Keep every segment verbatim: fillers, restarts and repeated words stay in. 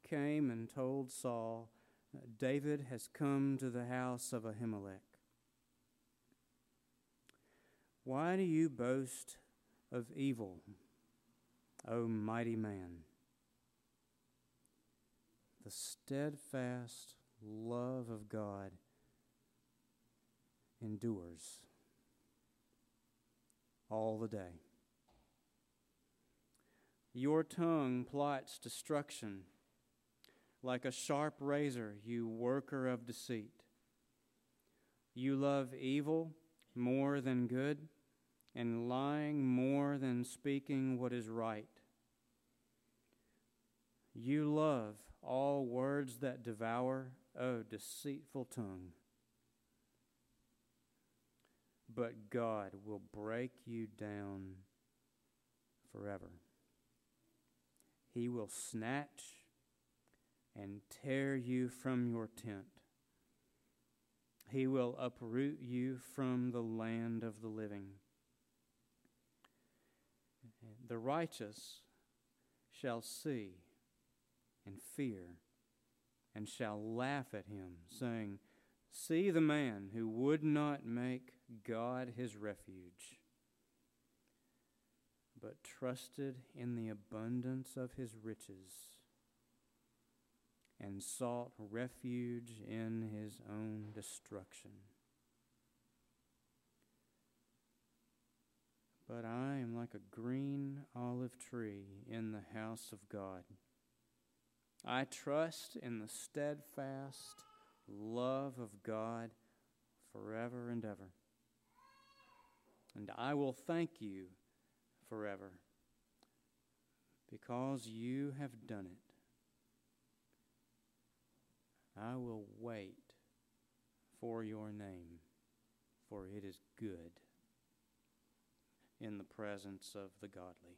came and told Saul, David has come to the house of Ahimelech. Why do you boast of evil, O mighty man? The steadfast love of God endures all the day. Your tongue plots destruction. Like a sharp razor, you worker of deceit. You love evil more than good, and lying more than speaking what is right. You love all words that devour, O deceitful tongue. But God will break you down forever. He will snatch and tear you from your tent. He will uproot you from the land of the living. The righteous shall see and fear and shall laugh at him, saying, See the man who would not make God his refuge, but trusted in the abundance of his riches and sought refuge in his own destruction. But I am like a green olive tree in the house of God. I trust in the steadfast love of God forever and ever. And I will thank you forever because you have done it. I will wait for your name, for it is good in the presence of the godly.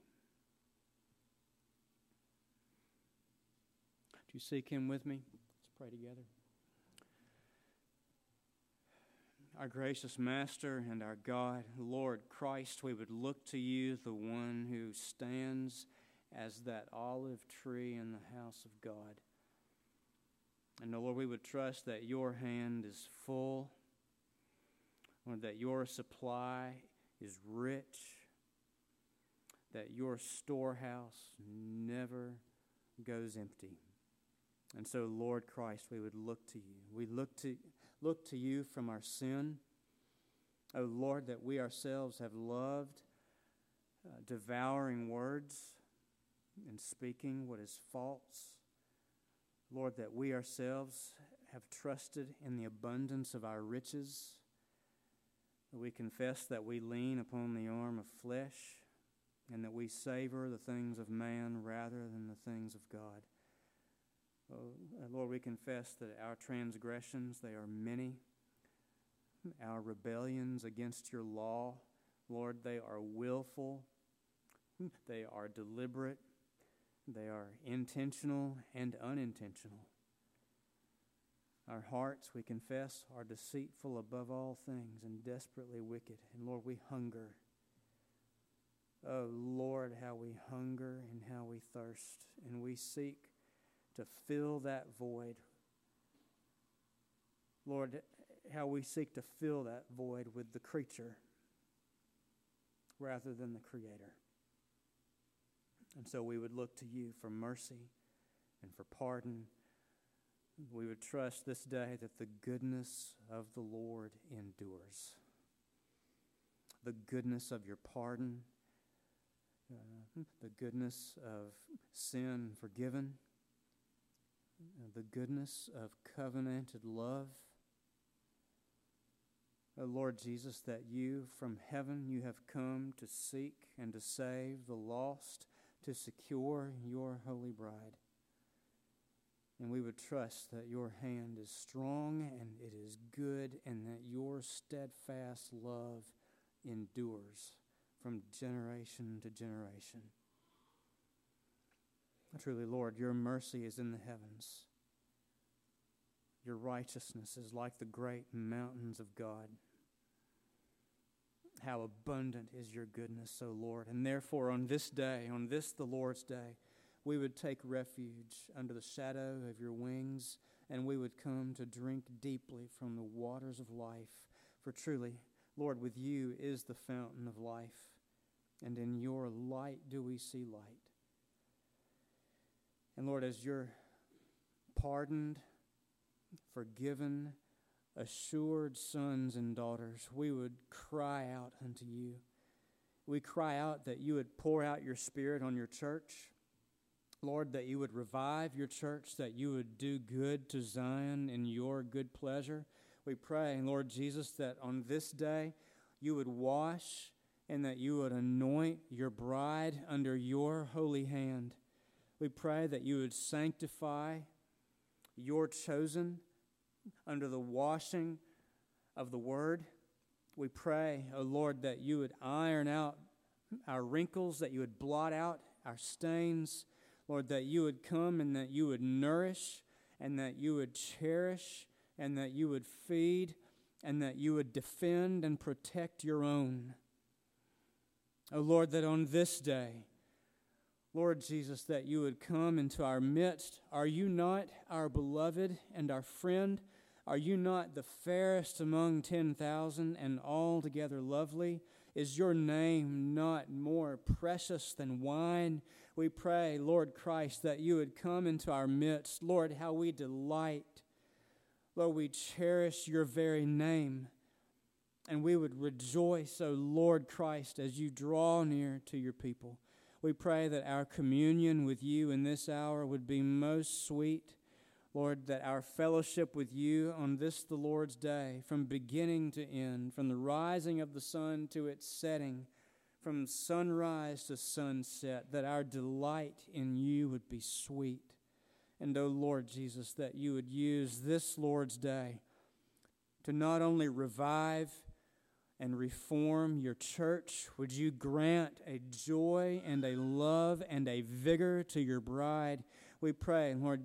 Do you seek him with me? Let's pray together. Our gracious Master and our God, Lord Christ, we would look to you, the one who stands as that olive tree in the house of God. And Lord, we would trust that your hand is full, or that your supply is rich, that your storehouse never goes empty. And so, Lord Christ, we would look to you. We look to look to you from our sin. Oh, Lord, that we ourselves have loved uh, devouring words and speaking what is false. Lord, that we ourselves have trusted in the abundance of our riches. We confess that we lean upon the arm of flesh and that we savor the things of man rather than the things of God. Oh, Lord, we confess that our transgressions, they are many. Our rebellions against your law, Lord, they are willful. They are deliberate. They are intentional and unintentional. Our hearts, we confess, are deceitful above all things and desperately wicked. And Lord, we hunger. Oh, Lord, how we hunger and how we thirst. And we seek to fill that void. Lord, how we seek to fill that void with the creature rather than the Creator. And so we would look to you for mercy and for pardon. We would trust this day that the goodness of the Lord endures. The goodness of your pardon, uh, the goodness of sin forgiven, uh, the goodness of covenanted love. Oh, Lord Jesus, that you from heaven, you have come to seek and to save the lost, to secure your holy bride. And we would trust that your hand is strong and it is good and that your steadfast love endures from generation to generation. Truly, Lord, your mercy is in the heavens. Your righteousness is like the great mountains of God. How abundant is your goodness, O Lord. And therefore, on this day, on this the Lord's day, we would take refuge under the shadow of your wings, and we would come to drink deeply from the waters of life. For truly, Lord, with you is the fountain of life, and in your light do we see light. And Lord, as your pardoned, forgiven, assured sons and daughters, we would cry out unto you. We cry out that you would pour out your Spirit on your church. Lord, that you would revive your church, that you would do good to Zion in your good pleasure. We pray, Lord Jesus, that on this day you would wash and that you would anoint your bride under your holy hand. We pray that you would sanctify your chosen under the washing of the word. We pray, O Lord, that you would iron out our wrinkles, that you would blot out our stains. Lord, that you would come and that you would nourish and that you would cherish and that you would feed and that you would defend and protect your own. O Lord, that on this day, Lord Jesus, that you would come into our midst. Are you not our beloved and our friend? Are you not the fairest among ten thousand and altogether lovely? Is your name not more precious than wine? We pray, Lord Christ, that you would come into our midst. Lord, how we delight. Lord, we cherish your very name. And we would rejoice, O Lord Christ, as you draw near to your people. We pray that our communion with you in this hour would be most sweet. Lord, that our fellowship with you on this, the Lord's day, from beginning to end, from the rising of the sun to its setting, from sunrise to sunset, that our delight in you would be sweet. And, O Lord Jesus, that you would use this Lord's day to not only revive and reform your church, would you grant a joy and a love and a vigor to your bride? We pray, Lord,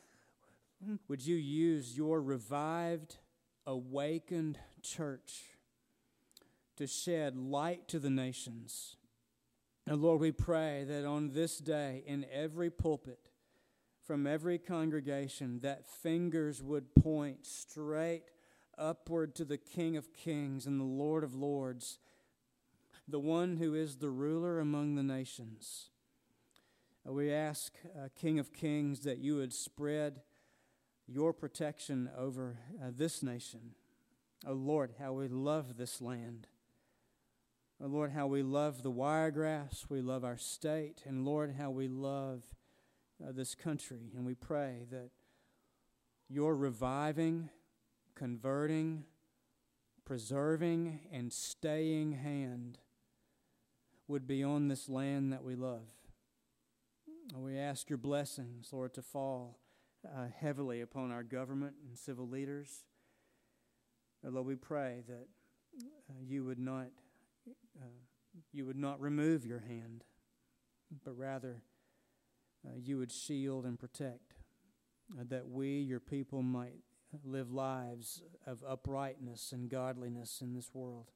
would you use your revived, awakened church to shed light to the nations? And Lord, we pray that on this day, in every pulpit, from every congregation, that fingers would point straight upward to the King of Kings and the Lord of Lords, the one who is the ruler among the nations. We ask, uh, King of Kings, that you would spread your protection over uh, this nation. Oh Lord, how we love this land. Oh Lord, how we love the wiregrass. We love our state. And Lord, how we love uh, this country. And we pray that your reviving, converting, preserving, and staying hand would be on this land that we love. We ask your blessings, Lord, to fall uh, heavily upon our government and civil leaders. Uh, Lord, we pray that uh, you would not uh, you would not remove your hand, but rather uh, you would shield and protect, uh, that we, your people, might live lives of uprightness and godliness in this world.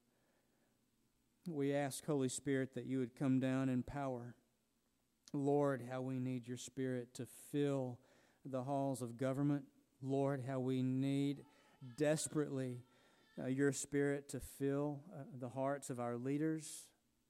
We ask, Holy Spirit, that you would come down in power. Lord, how we need your Spirit to fill the halls of government. Lord, how we need desperately uh, your Spirit to fill uh, the hearts of our leaders.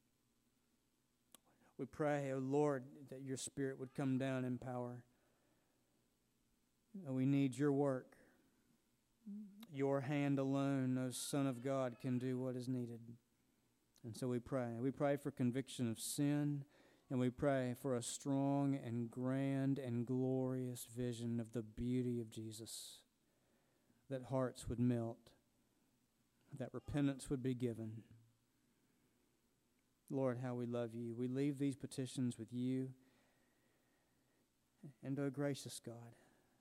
We pray, O Lord, that your Spirit would come down in power. Uh, we need your work. Your hand alone, O Son of God, can do what is needed. And so we pray. We pray for conviction of sin. And we pray for a strong and grand and glorious vision of the beauty of Jesus, that hearts would melt, that repentance would be given. Lord, how we love you. We leave these petitions with you. And, oh gracious God,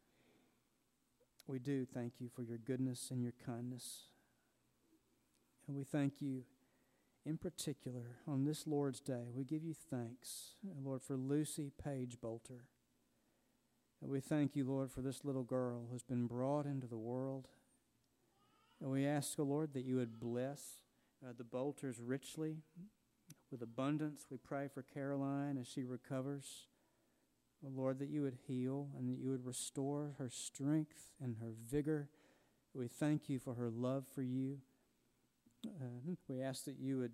we do thank you for your goodness and your kindness. And we thank you in particular, on this Lord's Day, we give you thanks, Lord, for Lucy Page Bolter. And we thank you, Lord, for this little girl who's been brought into the world. And we ask, O Lord, that you would bless uh, the Bolters richly, with abundance. We pray for Caroline as she recovers. Oh, Lord, that you would heal and that you would restore her strength and her vigor. We thank you for her love for you. Uh, we ask that you would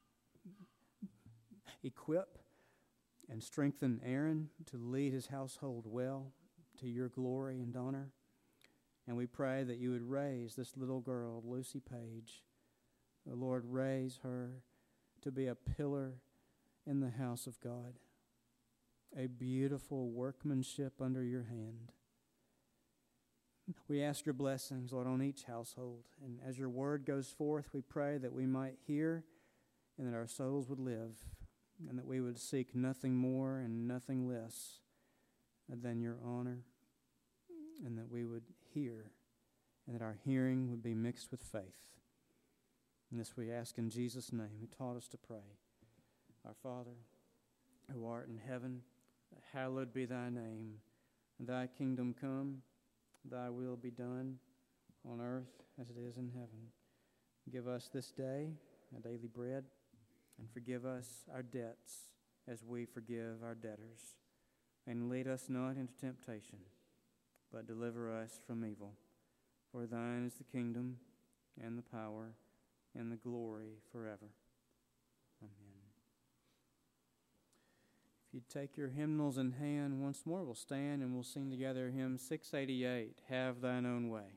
equip and strengthen Aaron to lead his household well to your glory and honor. And we pray that you would raise this little girl, Lucy Page. Oh, Lord, raise her to be a pillar in the house of God, a beautiful workmanship under your hand. We ask your blessings, Lord, on each household. And as your word goes forth, we pray that we might hear and that our souls would live and that we would seek nothing more and nothing less than your honor, and that we would hear and that our hearing would be mixed with faith. And this we ask in Jesus' name, who taught us to pray. Our Father, who art in heaven, hallowed be thy name. Thy kingdom come, thy will be done on earth as it is in heaven. Give us this day our daily bread, and forgive us our debts as we forgive our debtors. And lead us not into temptation, but deliver us from evil. For thine is the kingdom, and the power, and the glory forever. Amen. If you'd take your hymnals in hand once more, we'll stand and we'll sing together hymn six eighty-eight, Have Thine Own Way.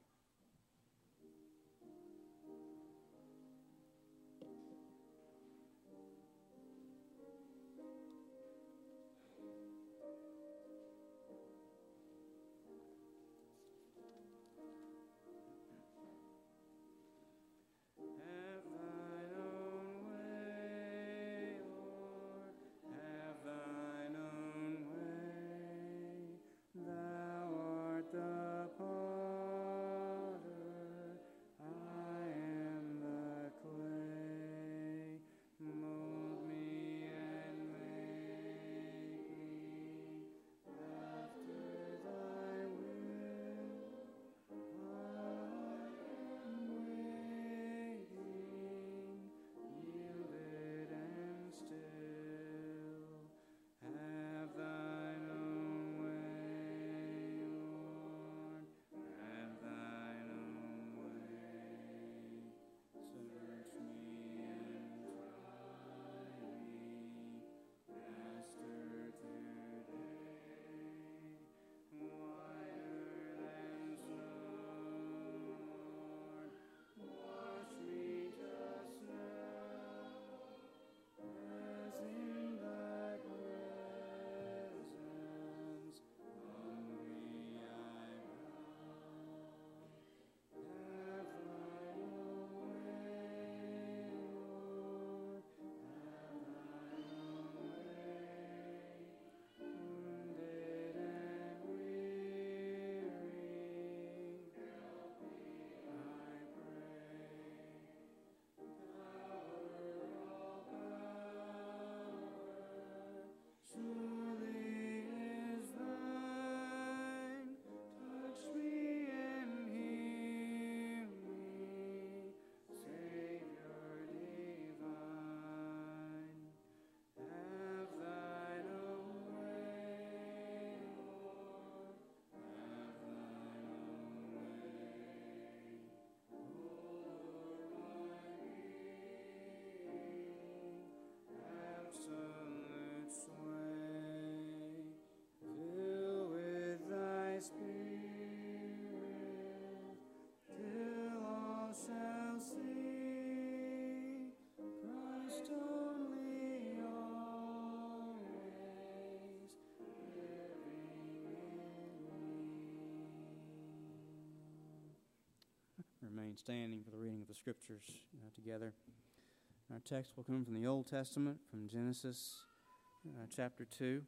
Remain standing for the reading of the Scriptures uh, together. Our text will come from the Old Testament, from Genesis uh, chapter two,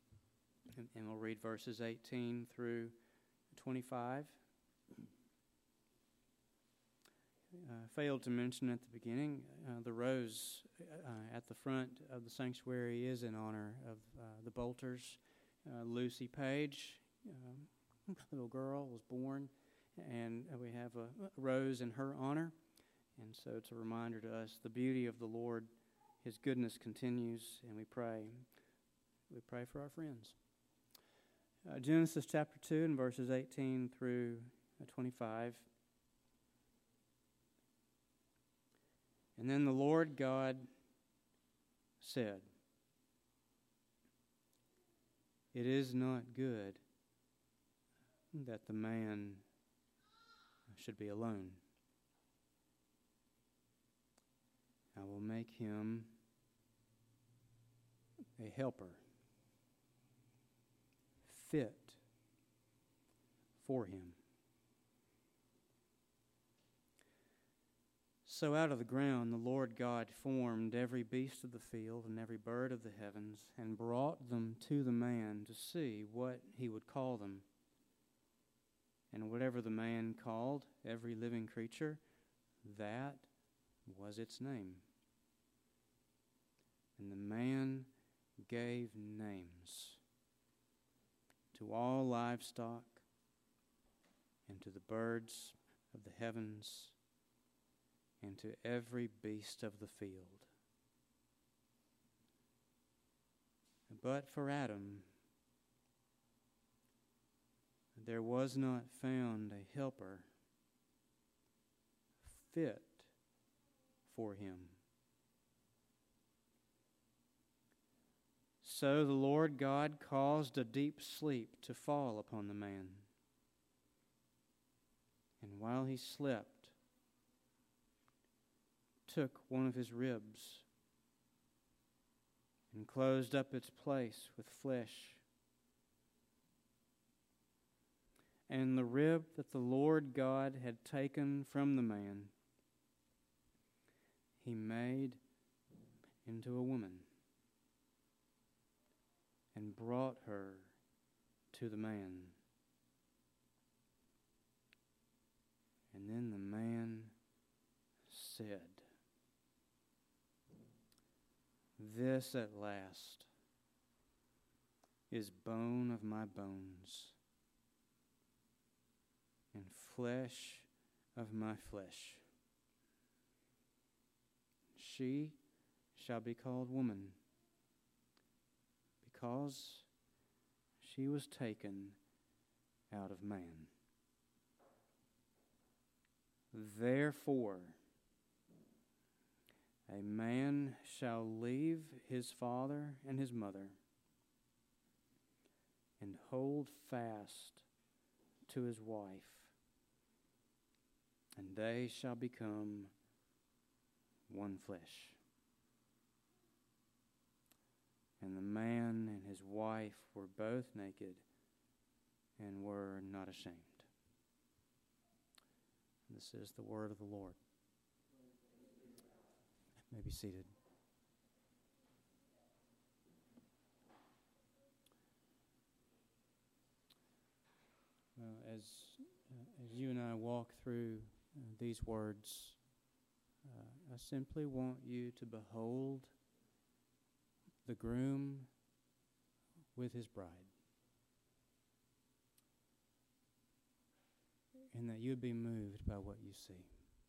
and, and we'll read verses eighteen through twenty-five. Uh, failed to mention at the beginning, uh, the rose uh, at the front of the sanctuary is in honor of uh, the Bolters. Uh, Lucy Page, uh, little girl, was born, and we have a rose in her honor. And so it's a reminder to us the beauty of the Lord, His goodness continues, and we pray. We pray for our friends. Uh, Genesis chapter two and verses eighteen through twenty-five. And then the Lord God said, "It is not good that the man should be alone. I will make him a helper fit for him." So out of the ground the Lord God formed every beast of the field and every bird of the heavens, and brought them to the man to see what he would call them. And whatever the man called every living creature, that was its name. And the man gave names to all livestock and to the birds of the heavens and to every beast of the field. But for Adam there was not found a helper fit for him. So the Lord God caused a deep sleep to fall upon the man. And while he slept, took one of his ribs and closed up its place with flesh. And the rib that the Lord God had taken from the man, he made into a woman and brought her to the man. And then the man said, "This at last is bone of my bones and flesh of my flesh. She shall be called woman, because she was taken out of man. Therefore, a man shall leave his father and his mother and hold fast to his wife, and they shall become one flesh. And the man and his wife were both naked and were not ashamed." This is the word of the Lord. You may be seated. Well, as uh, as you and I walk through uh, these words, uh, I simply want you to behold the groom with his bride, and that you'd be moved by what you see.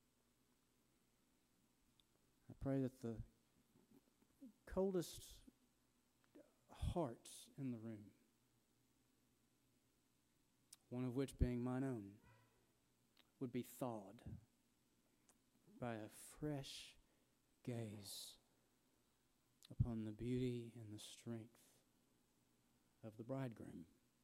I pray that the coldest hearts in the room, one of which being mine own, would be thawed by a fresh gaze upon the beauty and the strength of the bridegroom.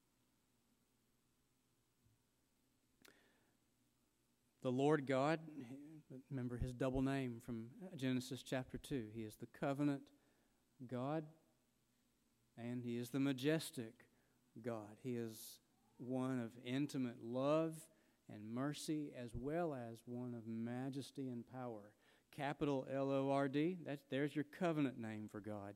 The Lord God, remember his double name from Genesis chapter two. He is the covenant God, and he is the majestic God. He is one of intimate love and mercy, as well as one of majesty and power. Capital L O R D, that's, there's your covenant name for God.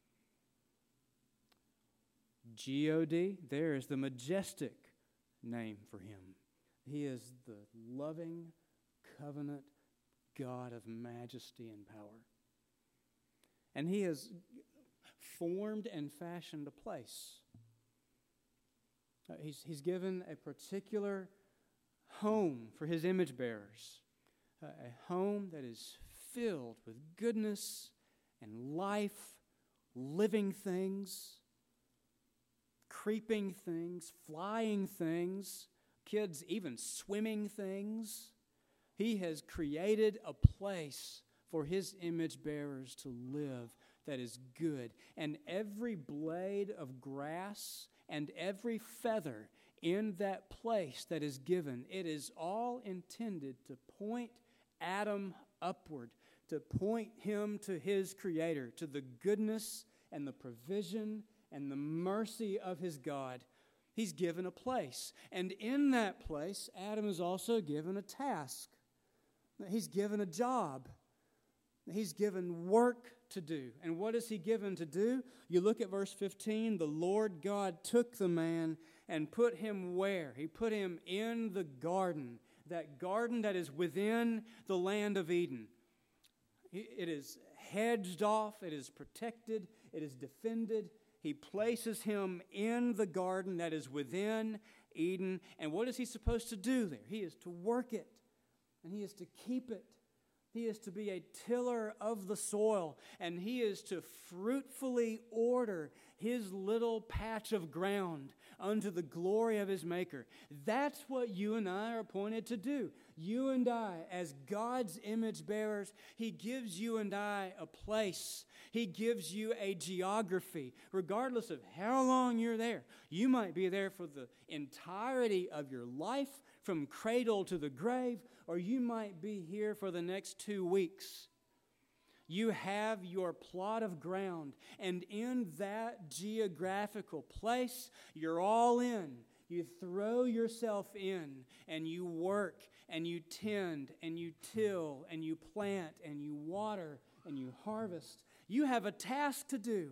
G O D, there is the majestic name for him. He is the loving covenant God of majesty and power. And he has formed and fashioned a place. Uh, he's, he's given a particular home for his image bearers. Uh, a home that is filled with goodness and life, living things, creeping things, flying things, kids, even swimming things. He has created a place for His image bearers to live that is good. And every blade of grass and every feather in that place that is given, it is all intended to point Adam upward, to point him to his Creator, to the goodness and the provision and the mercy of his God. He's given a place. And in that place, Adam is also given a task. He's given a job. He's given work to do. And what is he given to do? You look at verse fifteen. The Lord God took the man and put him where? He put him in the garden. That garden that is within the land of Eden. It is hedged off. It is protected. It is defended. He places him in the garden that is within Eden. And what is he supposed to do there? He is to work it. And he is to keep it. He is to be a tiller of the soil. And he is to fruitfully order his little patch of ground unto the glory of his Maker. That's what you and I are appointed to do. You and I, as God's image bearers, He gives you and I a place. He gives you a geography. Regardless of how long you're there, you might be there for the entirety of your life, from cradle to the grave, or you might be here for the next two weeks. You have your plot of ground, and in that geographical place, you're all in. You throw yourself in, and you work, and you tend, and you till, and you plant, and you water, and you harvest. You have a task to do.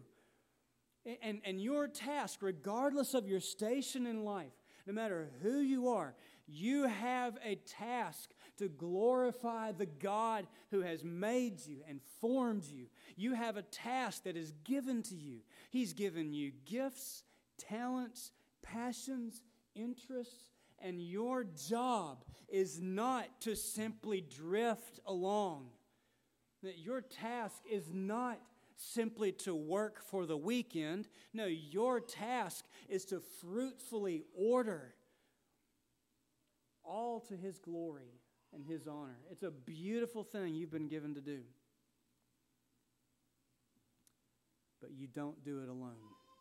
And, and your task, regardless of your station in life, no matter who you are, you have a task to glorify the God who has made you and formed you. You have a task that is given to you. He's given you gifts, talents, passions, interests, and your job is not to simply drift along. That your task is not simply to work for the weekend. No, your task is to fruitfully order all to His glory and His honor. It's a beautiful thing you've been given to do. But you don't do it alone.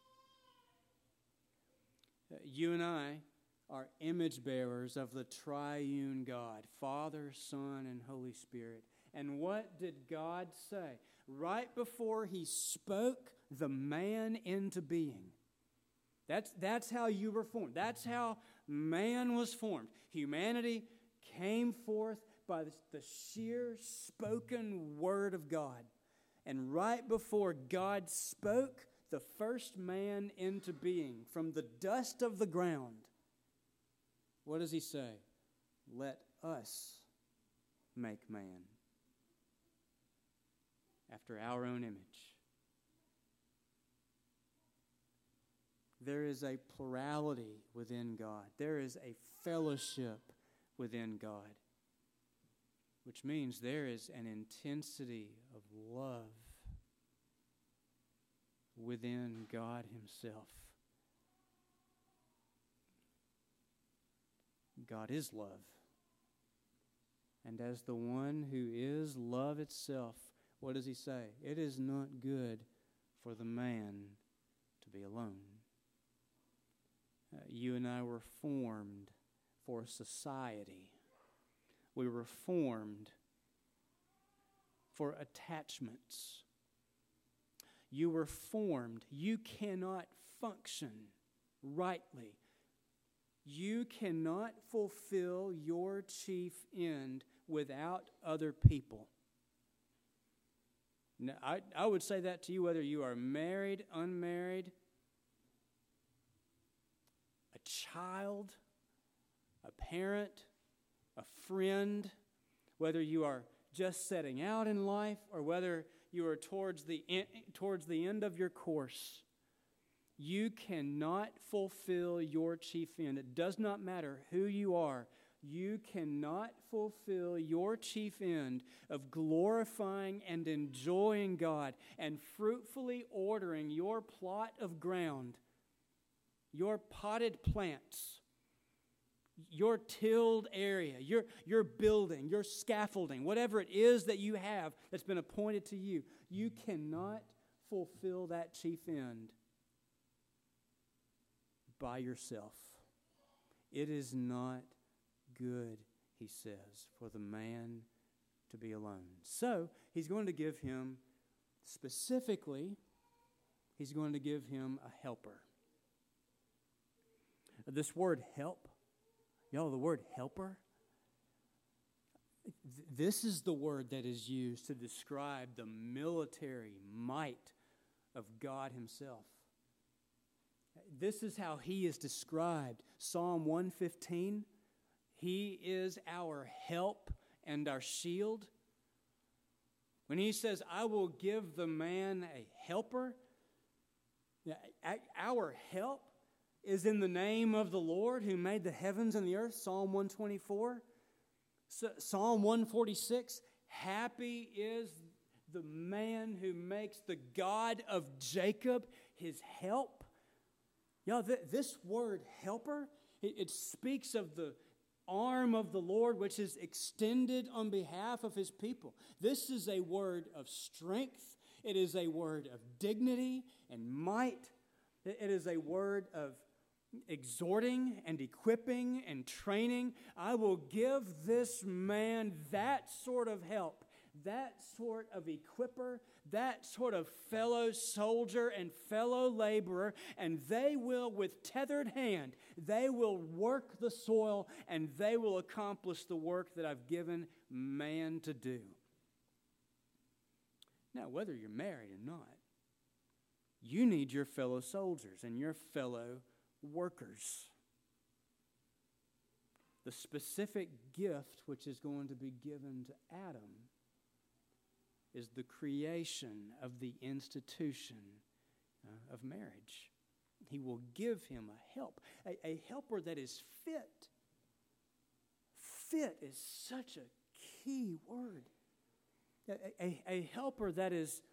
You and I are image bearers of the triune God, Father, Son, and Holy Spirit. And what did God say? Right before He spoke the man into being. That's, that's how you were formed. That's how man was formed. Humanity came forth by the, the sheer spoken word of God. And right before God spoke the first man into being from the dust of the ground, what does He say? Let us make man after our own image. There is a plurality within God. There is a fellowship within God, which means there is an intensity of love within God Himself. God is love. And as the one who is love itself, what does He say? It is not good for the man to be alone. Uh, you and I were formed for society. We were formed for attachments. You were formed. You cannot function rightly. You cannot fulfill your chief end without other people. Now, I, I would say that to you whether you are married, unmarried, a child, a parent, a friend, whether you are just setting out in life or whether you are towards the en- towards the end of your course. You cannot fulfill your chief end. It does not matter who you are. You cannot fulfill your chief end of glorifying and enjoying God and fruitfully ordering your plot of ground your potted plants, your tilled area, your, your building, your scaffolding, whatever it is that you have that's been appointed to you, you cannot fulfill that chief end by yourself. It is not good, he says, for the man to be alone. So, he's going to give him, specifically, he's going to give him a helper. This word help, y'all, the word helper, th- this is the word that is used to describe the military might of God himself. This is how he is described. Psalm one fifteen, he is our help and our shield. When he says, I will give the man a helper, our help is in the name of the Lord who made the heavens and the earth, Psalm one twenty-four. Psalm one forty-six, happy is the man who makes the God of Jacob his help. Y'all, th- this word helper, it, it speaks of the arm of the Lord which is extended on behalf of his people. This is a word of strength. It is a word of dignity and might. It, it is a word of exhorting and equipping and training. I will give this man that sort of help, that sort of equipper, that sort of fellow soldier and fellow laborer, and they will, with tethered hand, they will work the soil and they will accomplish the work that I've given man to do. Now, whether you're married or not, you need your fellow soldiers and your fellow workers. The specific gift which is going to be given to Adam is the creation of the institution uh, of marriage. He will give him a help, a, a helper that is fit. Fit is such a key word. A, a, a helper that is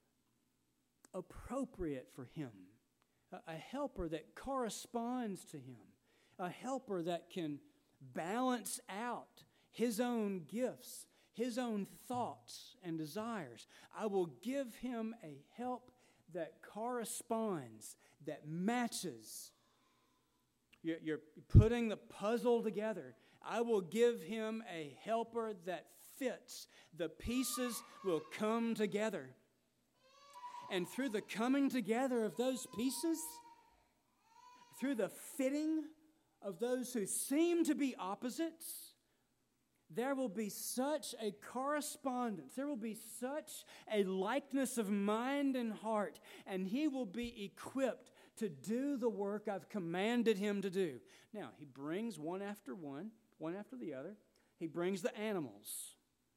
appropriate for him. A, a helper that corresponds to him. A helper that can balance out his own gifts, his own thoughts and desires. I will give him a help that corresponds, that matches. You're, you're putting the puzzle together. I will give him a helper that fits. The pieces will come together. And through the coming together of those pieces, through the fitting of those who seem to be opposites, there will be such a correspondence. There will be such a likeness of mind and heart, and he will be equipped to do the work I've commanded him to do. Now, he brings one after one, one after the other. He brings the animals.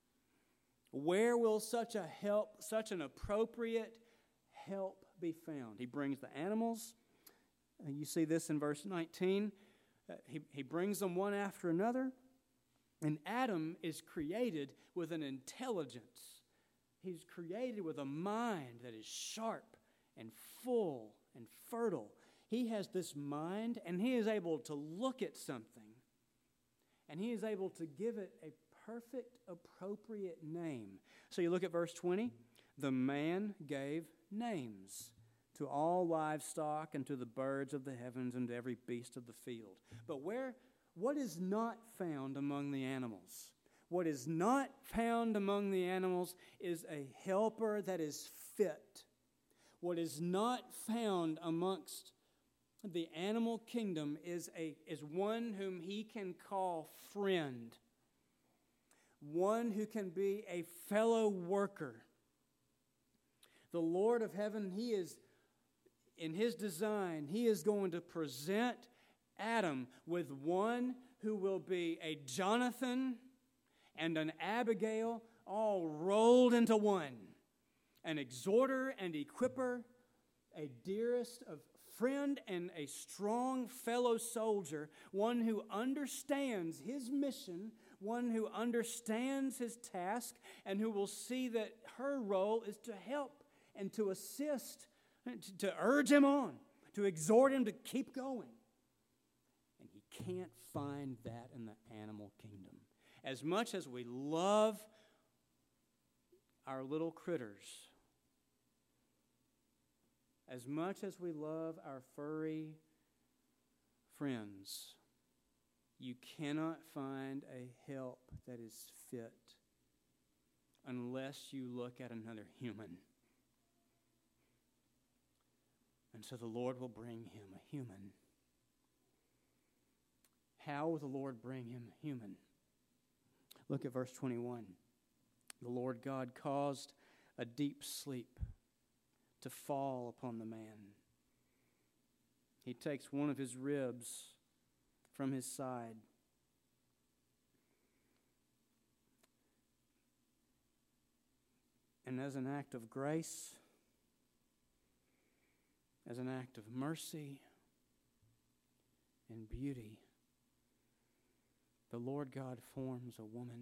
Where will such a help, such an appropriate help be found? He brings the animals. You see this in verse nineteen. Uh, he, he brings them one after another. And Adam is created with an intelligence. He's created with a mind that is sharp and full and fertile. He has this mind, and he is able to look at something, and he is able to give it a perfect, appropriate name. So you look at verse twenty. The man gave names to all livestock and to the birds of the heavens and to every beast of the field. But where... What is not found among the animals? What is not found among the animals is a helper that is fit. What is not found amongst the animal kingdom is, a, is one whom he can call friend. One who can be a fellow worker. The Lord of heaven, he is, in his design, he is going to present Adam with one who will be a Jonathan and an Abigail all rolled into one. An exhorter and equipper, a dearest of friend and a strong fellow soldier, one who understands his mission, one who understands his task, and who will see that her role is to help and to assist, to urge him on, to exhort him to keep going. And he can't find that in the animal kingdom. As much as we love our little critters, as much as we love our furry friends, you cannot find a help that is fit unless you look at another human. And so the Lord will bring him a human. How will the Lord bring him a human? Look at verse twenty-one. The Lord God caused a deep sleep to fall upon the man. He takes one of his ribs from his side. And as an act of grace, as an act of mercy and beauty, the Lord God forms a woman.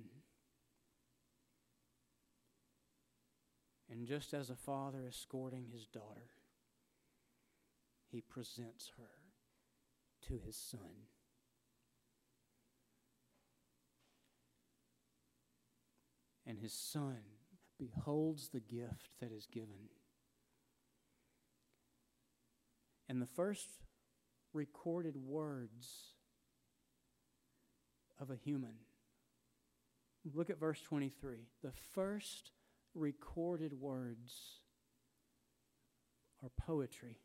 And just as a father escorting his daughter, he presents her to his son. And his son beholds the gift that is given. And the first recorded words of a human. Look at verse twenty-three. The first recorded words are poetry.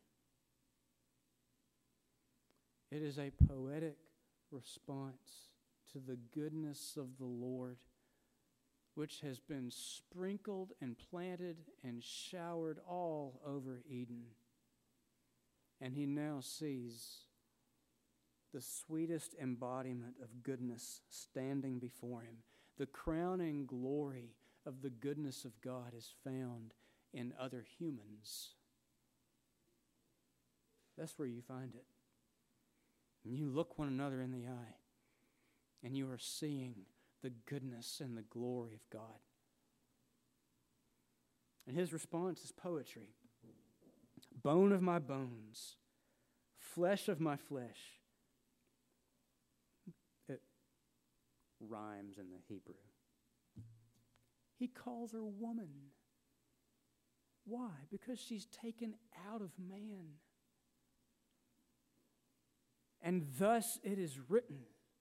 It is a poetic response to the goodness of the Lord, which has been sprinkled and planted and showered all over Eden. And he now sees the sweetest embodiment of goodness standing before him. The crowning glory of the goodness of God is found in other humans. That's where you find it. And you look one another in the eye, and you are seeing the goodness and the glory of God. And his response is poetry. Bone of my bones, flesh of my flesh. It rhymes in the Hebrew. He calls her woman. Why? Because she's taken out of man. And thus it is written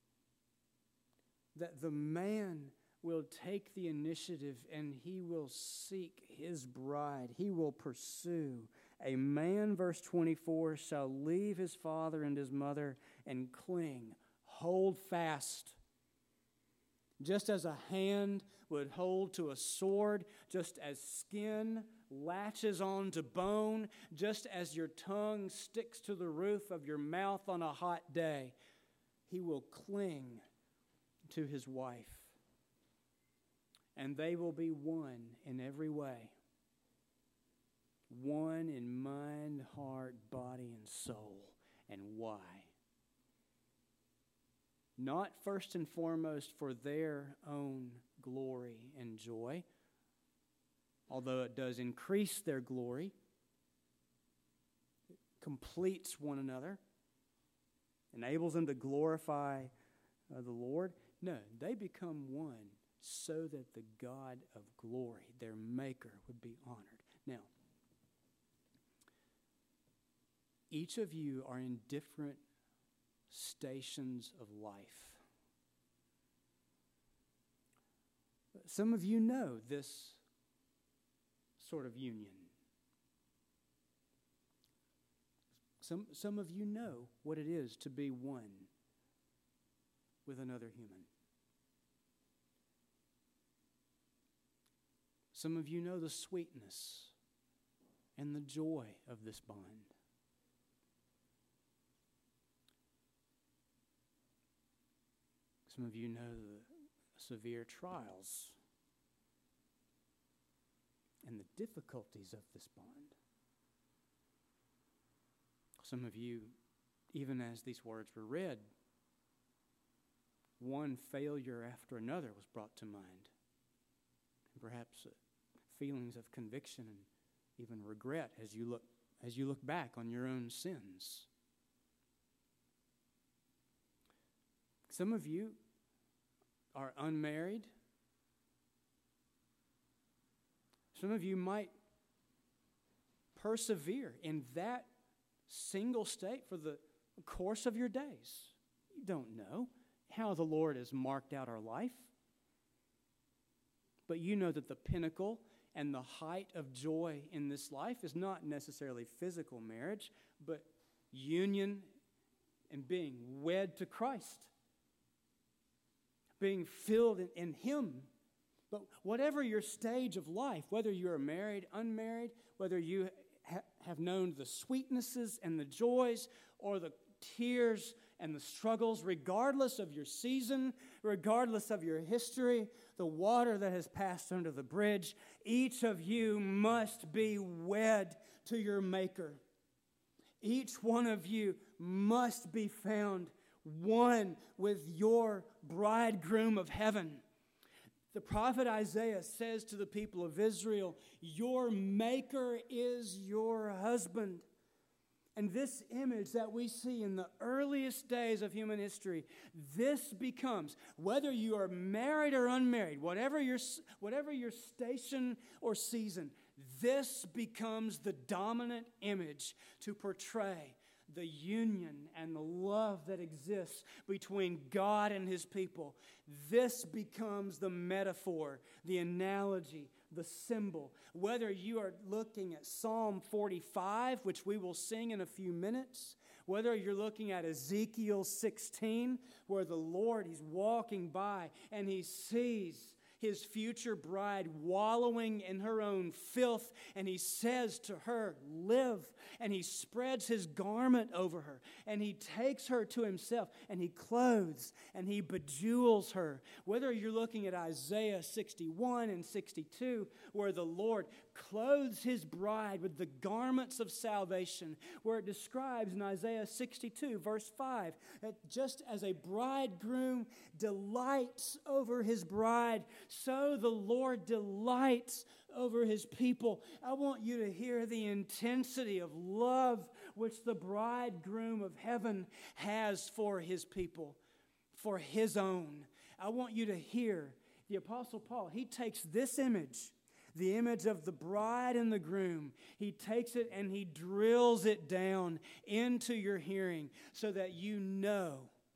that the man will take the initiative and he will seek his bride. He will pursue. A man, verse twenty-four, shall leave his father and his mother and cling, hold fast. Just as a hand would hold to a sword, just as skin latches on to bone, just as your tongue sticks to the roof of your mouth on a hot day, he will cling to his wife. And they will be one in every way. One in mind, heart, body, and soul. And why? Not first and foremost for their own glory and joy, although it does increase their glory, it completes one another, enables them to glorify uh, the Lord. No, they become one so that the God of glory, their Maker, would be honored. Now, each of you are in different stations of life. Some of you know this sort of union. Some, some of you know what it is to be one with another human. Some of you know the sweetness and the joy of this bond. Some of you know the severe trials and the difficulties of this bond. Some of you, even as these words were read, one failure after another was brought to mind. And perhaps uh, feelings of conviction and even regret as you look as you look back on your own sins. Some of you are unmarried. Some of you might persevere in that single state for the course of your days. You don't know how the Lord has marked out our life. But you know that the pinnacle and the height of joy in this life is not necessarily physical marriage, but union and being wed to Christ. Being filled in, in Him. But whatever your stage of life, whether you are married, unmarried, whether you ha- have known the sweetnesses and the joys or the tears and the struggles, regardless of your season, regardless of your history, the water that has passed under the bridge, each of you must be wed to your Maker. Each one of you must be found one with your bridegroom of heaven. The prophet Isaiah says to the people of Israel, your Maker is your husband. And this image that we see in the earliest days of human history, this becomes, whether you are married or unmarried, whatever your, whatever your station or season, this becomes the dominant image to portray the union and the love that exists between God and His people. This becomes the metaphor, the analogy, the symbol. Whether you are looking at Psalm forty-five, which we will sing in a few minutes, whether you're looking at Ezekiel sixteen, where the Lord, He's walking by and He sees His future bride wallowing in her own filth, and He says to her, live, and He spreads His garment over her, and He takes her to Himself, and He clothes, and He bejewels her. Whether you're looking at Isaiah sixty-one and sixty-two, where the Lord clothes His bride with the garments of salvation, where it describes in Isaiah sixty-two, verse five, that just as a bridegroom delights over his bride, so the Lord delights over His people. I want you to hear the intensity of love which the bridegroom of heaven has for His people, for His own. I want you to hear the Apostle Paul. He takes this image, the image of the bride and the groom. He takes it and he drills it down into your hearing so that you know,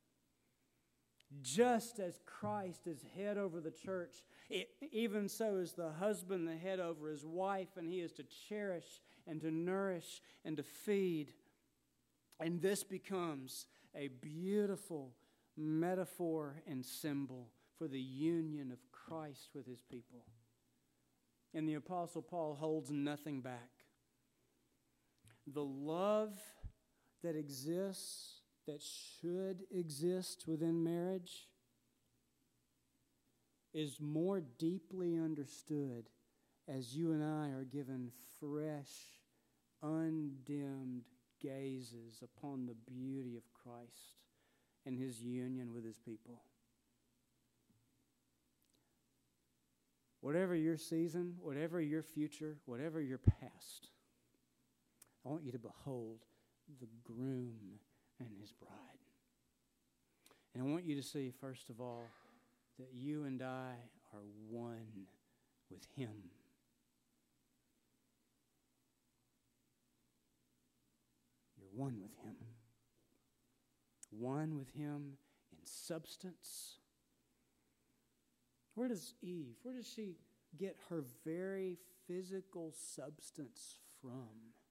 just as Christ is head over the church, it, even so is the husband the head over his wife, and he is to cherish and to nourish and to feed. And this becomes a beautiful metaphor and symbol for the union of Christ with His people. And the Apostle Paul holds nothing back. The love that exists, that should exist within marriage, is more deeply understood as you and I are given fresh, undimmed gazes upon the beauty of Christ and His union with His people. Whatever your season, whatever your future, whatever your past, I want you to behold the groom and his bride. And I want you to see, first of all, that you and I are one with Him. You're one with Him. One with Him in substance. Where does Eve, where does she get her very physical substance from?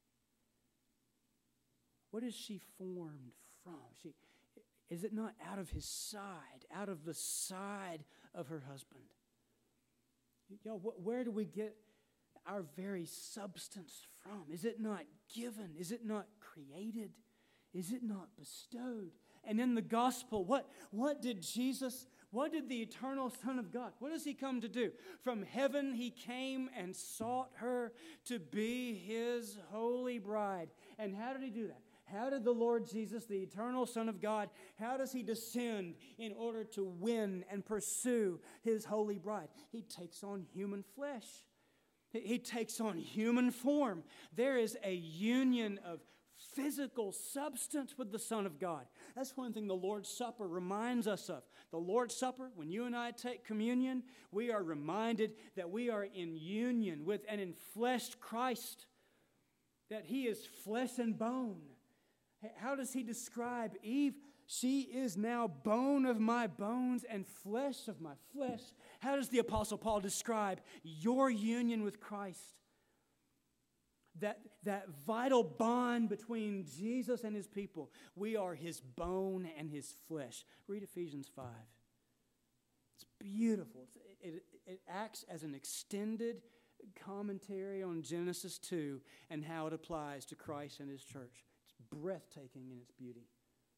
What is she formed from? She, is it not out of his side, out of the side of her husband? Y'all, wh- where do we get our very substance from? Is it not given? Is it not created? Is it not bestowed? And in the gospel, what, what did Jesus, what did the eternal Son of God, what does He come to do? From heaven He came and sought her to be His holy bride. And how did He do that? How did the Lord Jesus, the eternal Son of God, how does He descend in order to win and pursue His holy bride? He takes on human flesh. He takes on human form. There is a union of physical substance with the Son of God. That's one thing the Lord's Supper reminds us of. The Lord's Supper, when you and I take communion, we are reminded that we are in union with an enfleshed Christ, that He is flesh and bone. How does He describe Eve? She is now bone of my bones and flesh of my flesh. How does the Apostle Paul describe your union with Christ? That, that vital bond between Jesus and His people. We are His bone and His flesh. Read Ephesians five. It's beautiful. It, it, it acts as an extended commentary on Genesis two and how it applies to Christ and His church. It's breathtaking in its beauty.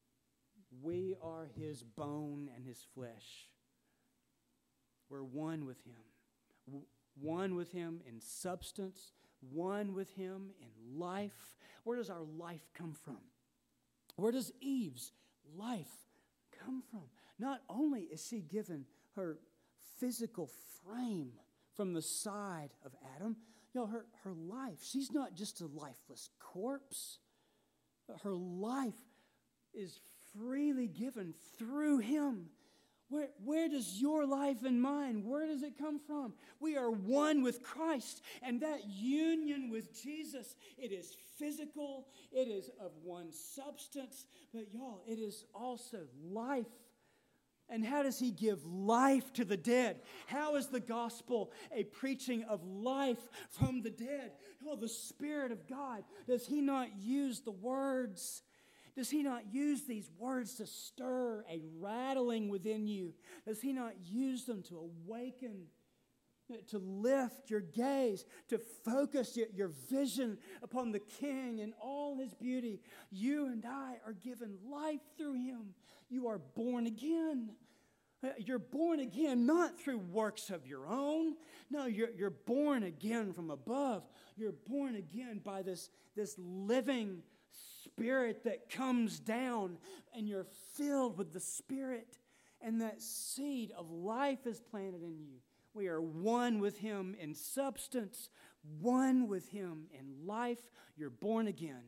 We are His bone and His flesh. We're one with Him. One with Him in substance. One with Him in life. Where does our life come from? Where does Eve's life come from? Not only is she given her physical frame from the side of Adam, you know, her, her life, she's not just a lifeless corpse. Her life is freely given through Him. Where, where does your life and mine, where does it come from? We are one with Christ, and that union with Jesus, it is physical, it is of one substance, but y'all, it is also life. And how does He give life to the dead? How is the gospel a preaching of life from the dead? Oh, the Spirit of God, does He not use the words? Does He not use these words to stir a rattling within you? Does He not use them to awaken, to lift your gaze, to focus your, your vision upon the King and all His beauty? You and I are given life through Him. You are born again. You're born again not through works of your own. No, you're, you're born again from above. You're born again by this, this living Spirit that comes down, and you're filled with the Spirit, and that seed of life is planted in you. We are one with Him in substance, one with Him in life. You're born again.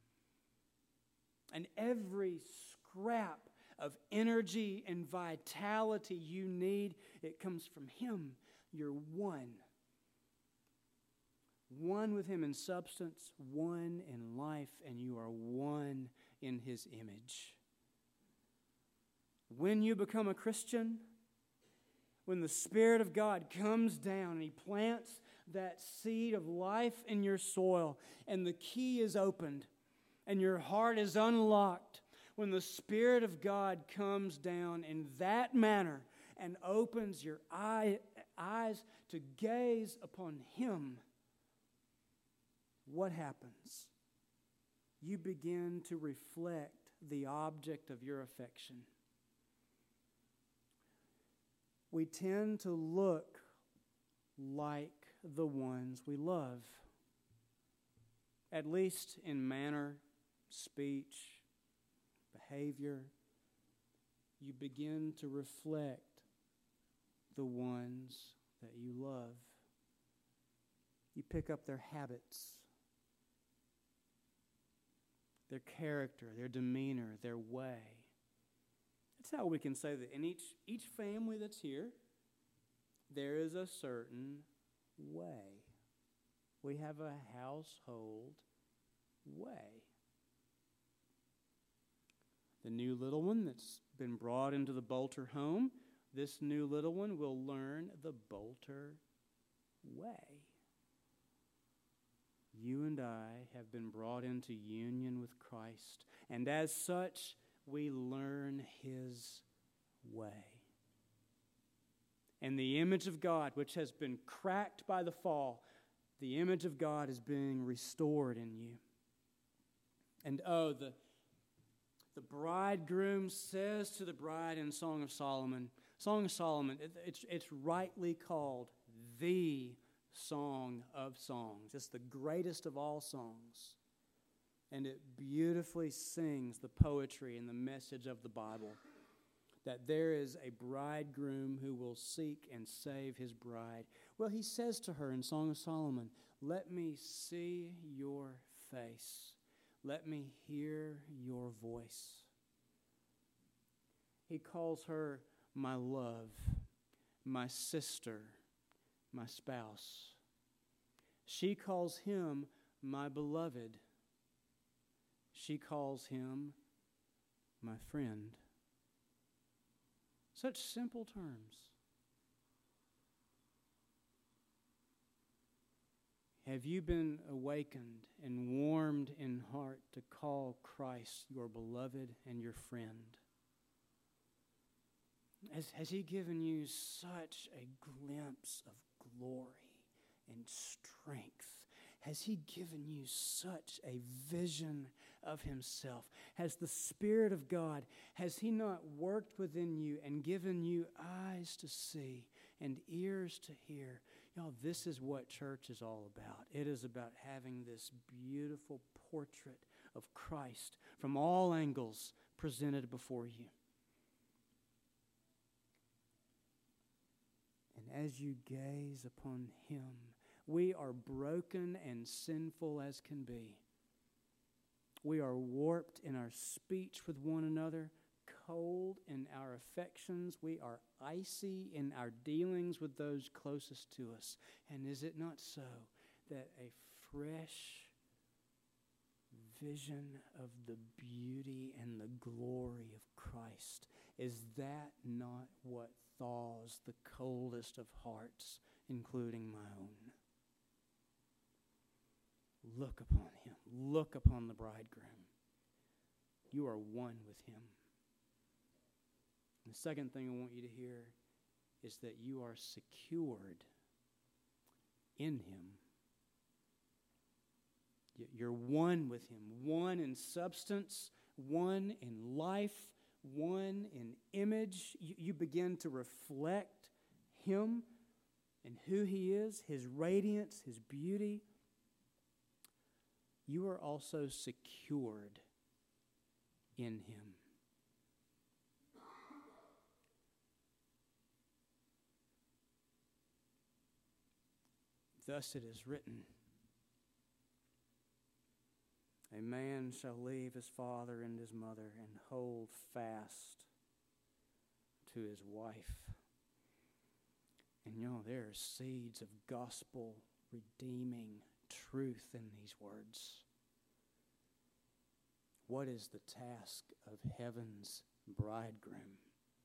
And every scrap of energy and vitality you need, it comes from Him. You're one. One with Him in substance, one in life, and you are one in His image. When you become a Christian, when the Spirit of God comes down and He plants that seed of life in your soil, and the key is opened, and your heart is unlocked, when the Spirit of God comes down in that manner and opens your eye, eyes to gaze upon Him, what happens? You begin to reflect the object of your affection. We tend to look like the ones we love, at least in manner, speech, behavior. You begin to reflect the ones that you love. You pick up their habits, their character, their demeanor, their way. That's how we can say that in each, each family that's here, there is a certain way. We have a household way. The new little one that's been brought into the Bolter home, this new little one will learn the Bolter way. You and I have been brought into union with Christ, and as such, we learn His way. And the image of God, which has been cracked by the fall, the image of God is being restored in you. And oh, the, the bridegroom says to the bride in Song of Solomon, Song of Solomon, it, it's, it's rightly called the Song of Songs. It's the greatest of all songs. And it beautifully sings the poetry and the message of the Bible. that there is a bridegroom who will seek and save his bride. Well, he says to her in Song of Solomon, let me see your face. Let me hear your voice. He calls her my love, my sister, my spouse. She calls him my beloved. She calls him my friend. Such simple terms. Have you been awakened and warmed in heart to call Christ your beloved and your friend? Has, has He given you such a glimpse of glory and strength? Has He given you such a vision of Himself? Has the Spirit of God, has He not worked within you and given you eyes to see and ears to hear? Y'all, this is what church is all about. It is about having this beautiful portrait of Christ from all angles presented before you. And as you gaze upon Him, we are broken and sinful as can be. We are warped in our speech with one another, cold in our affections. We are icy in our dealings with those closest to us. And is it not so that a fresh vision of the beauty and the glory of Christ, is that not what thaws the coldest of hearts, including my own? Look upon Him. Look upon the bridegroom. You are one with Him. And the second thing I want you to hear is that you are secured in Him. You're one with Him. One in substance, one in life, one in image. You, you begin to reflect Him and who He is, His radiance, His beauty. You are also secured in Him. Thus it is written, a man shall leave his father and his mother and hold fast to his wife. And you know, there are seeds of gospel redeeming truth in these words. What is the task of heaven's bridegroom?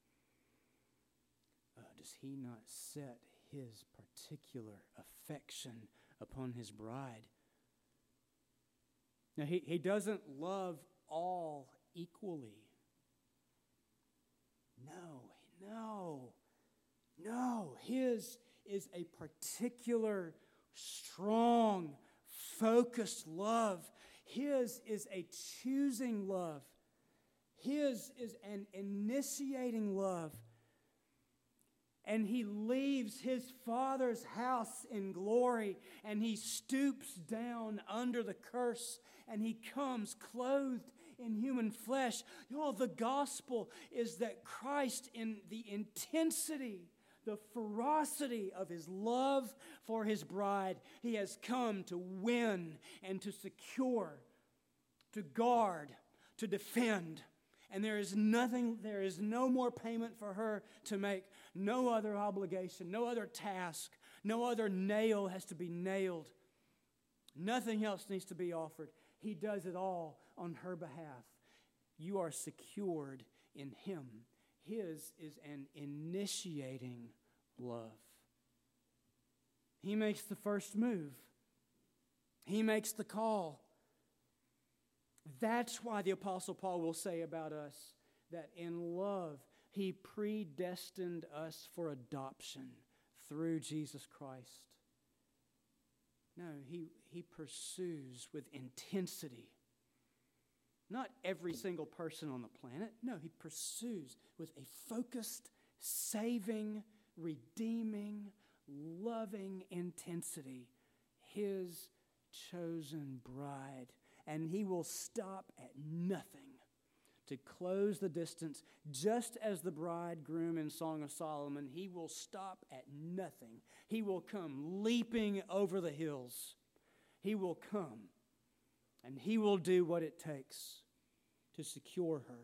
Uh, does he not set his particular affection upon his bride? Now, he, he doesn't love all equally. No, no, no. His is a particular, strong, focused love. His is a choosing love. His is an initiating love. And he leaves his Father's house in glory, and he stoops down under the curse, and he comes clothed in human flesh. Y'all, the gospel is that Christ, in the intensity, the ferocity of his love for his bride, he has come to win and to secure, to guard, to defend. And there is nothing, there is no more payment for her to make, no other obligation, no other task, no other nail has to be nailed. Nothing else needs to be offered. He does it all on her behalf. You are secured in Him. His is an initiating love. He makes the first move. He makes the call. That's why the Apostle Paul will say about us that in love He predestined us for adoption through Jesus Christ. No, he, he pursues with intensity. Not every single person on the planet. No, He pursues with a focused, saving, redeeming, loving intensity His chosen bride. And He will stop at nothing to close the distance, just as the bridegroom in Song of Solomon. He will stop at nothing. He will come leaping over the hills. He will come, and he will do what it takes to secure her.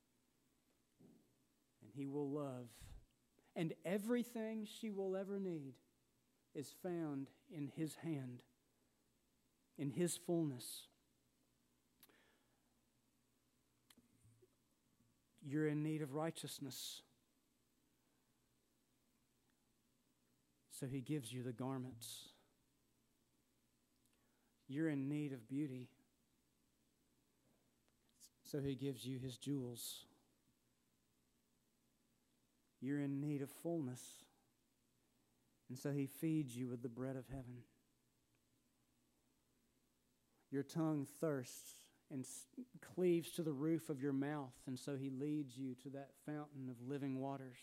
And he will love. And everything she will ever need is found in his hand, in his fullness. You're in need of righteousness. So he gives you the garments. You're in need of beauty. So he gives you his jewels. You're in need of fullness. And so he feeds you with the bread of heaven. Your tongue thirsts and cleaves to the roof of your mouth, and so he leads you to that fountain of living waters.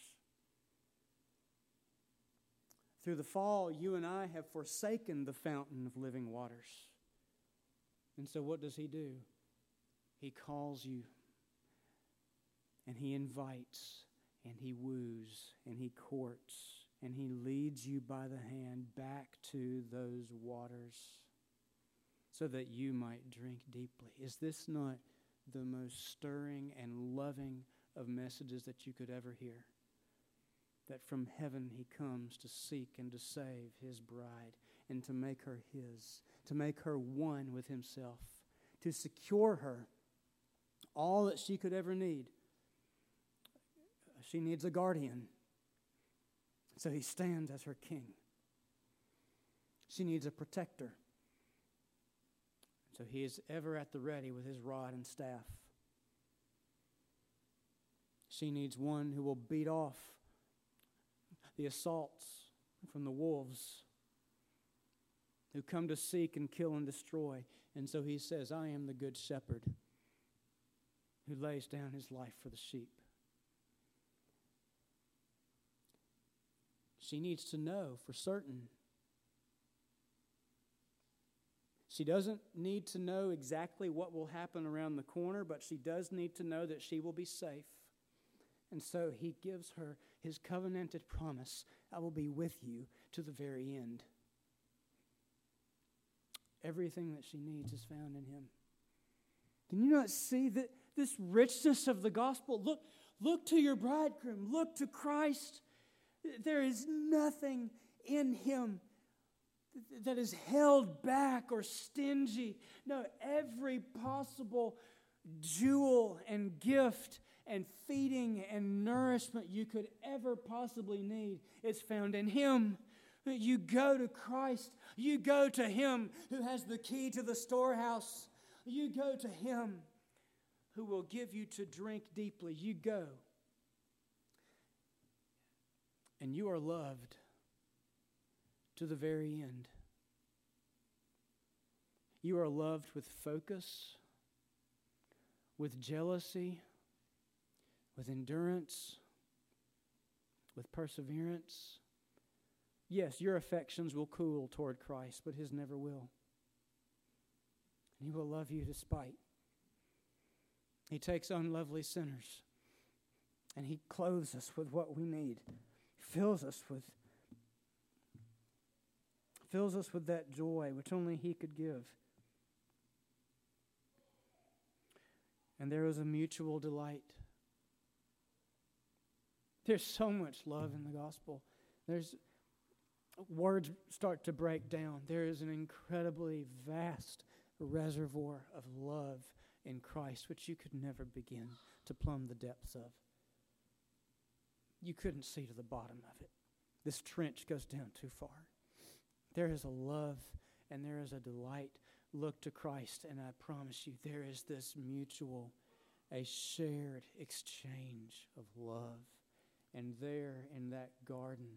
Through the fall, you and I have forsaken the fountain of living waters. And so what does he do? He calls you, and he invites, and he woos, and he courts, and he leads you by the hand back to those waters, so that you might drink deeply. Is this not the most stirring and loving of messages that you could ever hear? That from heaven he comes to seek and to save his bride and to make her his, to make her one with himself, to secure her all that she could ever need. She needs a guardian, so he stands as her king. She needs a protector, so he is ever at the ready with his rod and staff. She needs one who will beat off the assaults from the wolves who come to seek and kill and destroy. And so he says, I am the good shepherd who lays down his life for the sheep. She needs to know for certain. She doesn't need to know exactly what will happen around the corner, but she does need to know that she will be safe. And so he gives her his covenanted promise, I will be with you to the very end. Everything that she needs is found in him. Can you not see that this richness of the gospel? Look, look to your bridegroom. Look to Christ. There is nothing in him that is held back or stingy. No, every possible jewel and gift and feeding and nourishment you could ever possibly need is found in him. You go to Christ. You go to him who has the key to the storehouse. You go to him who will give you to drink deeply. You go. And you are loved to the very end. You are loved with focus, with jealousy, with endurance, with perseverance. Yes, your affections will cool toward Christ, but his never will. And he will love you despite. He takes unlovely sinners, and he clothes us with what we need. Fills us with fills us with that joy which only he could give. And there is a mutual delight. There's so much love in the gospel. There's words start to break down. There is an incredibly vast reservoir of love in Christ which you could never begin to plumb the depths of. You couldn't see to the bottom of it. This trench goes down too far. There is a love and there is a delight. Look to Christ, and I promise you there is this mutual, a shared exchange of love. And there in that garden,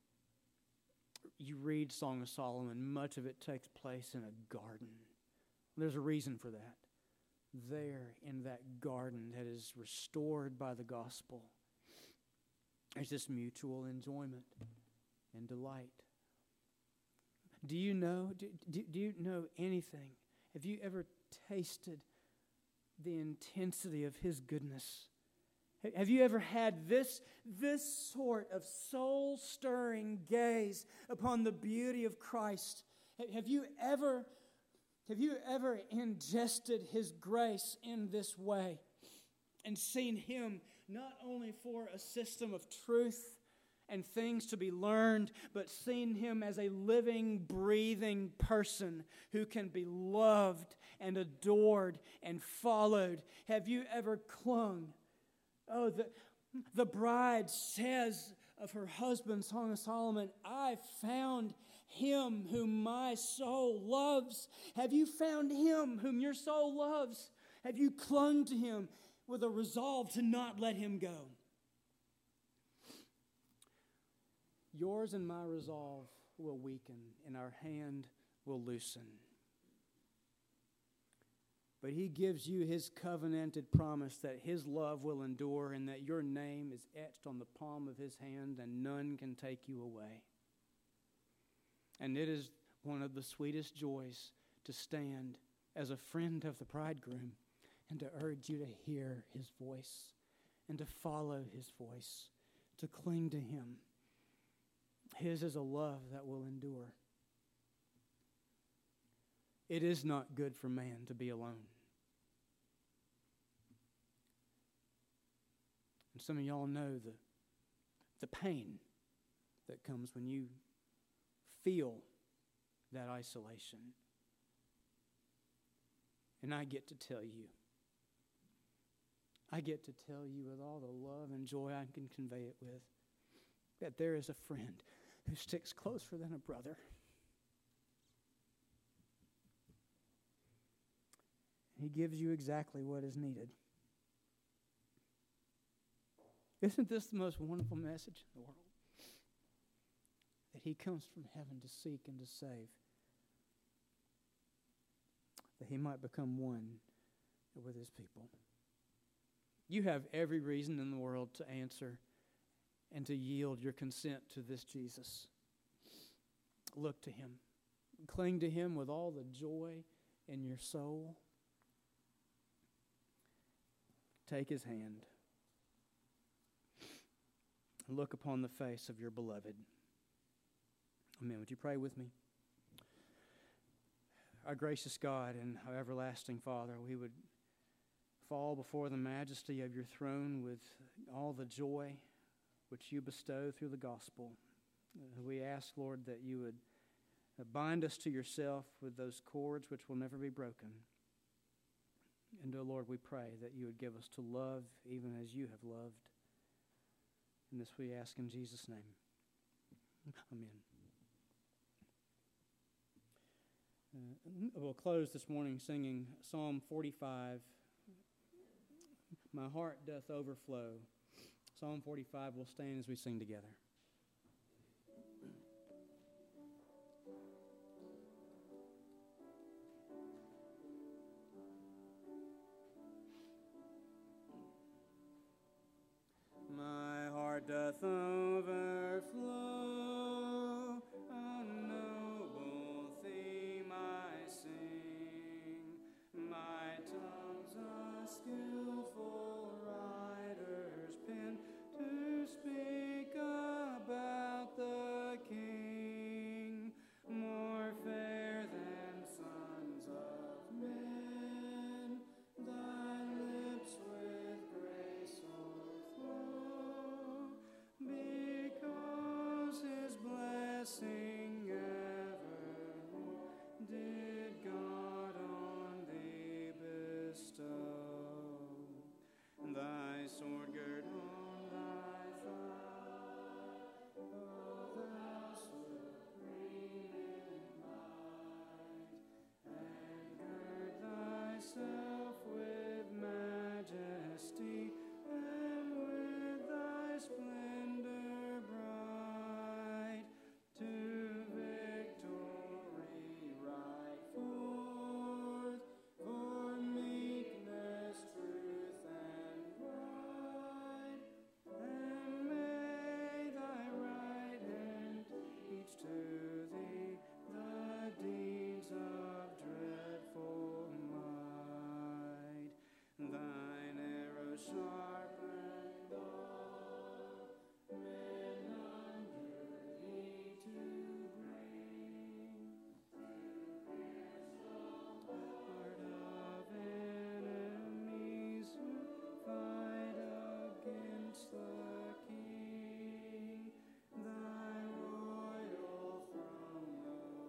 you read Song of Solomon, much of it takes place in a garden. There's a reason for that. There in that garden that is restored by the gospel, there's this mutual enjoyment and delight. Do you know, do, do, do you know anything? Have you ever tasted the intensity of His goodness? Have you ever had this, this sort of soul-stirring gaze upon the beauty of Christ? Have you ever, have you ever ingested His grace in this way and seen Him not only for a system of truth and things to be learned, but seen Him as a living, breathing person who can be loved and adored and followed? Have you ever clung? Oh, the, the bride says of her husband, Song of Solomon, I found Him whom my soul loves. Have you found Him whom your soul loves? Have you clung to Him with a resolve to not let Him go? Yours and my resolve will weaken, and our hand will loosen. But He gives you His covenanted promise that His love will endure and that your name is etched on the palm of His hand and none can take you away. And it is one of the sweetest joys to stand as a friend of the bridegroom and to urge you to hear His voice and to follow His voice, to cling to Him. His is a love that will endure. It is not good for man to be alone. And some of y'all know the, the pain that comes when you feel that isolation. And I get to tell you, I get to tell you with all the love and joy I can convey it with, that there is a friend who sticks closer than a brother. He gives you exactly what is needed. Isn't this the most wonderful message in the world? That He comes from heaven to seek and to save. That He might become one with His people. You have every reason in the world to answer and to yield your consent to this Jesus. Look to Him. Cling to Him with all the joy in your soul. Take His hand. Look upon the face of your beloved. Amen. Would you pray with me? Our gracious God and our everlasting Father, we would fall before the majesty of your throne with all the joy which you bestow through the gospel. Uh, we ask, Lord, that you would uh, bind us to yourself with those cords which will never be broken. And, oh Lord, we pray that you would give us to love even as you have loved. And this we ask in Jesus' name. Amen. Uh, we'll close this morning singing Psalm forty-five. My heart doth overflow. Psalm forty-five, we'll stand as we sing together. My heart doth overflow, a noble theme I sing. My tongue's a skillful writer's pen to speak about the King, more fair than sons of men. Thy lips with grace o'erflow, because His blessing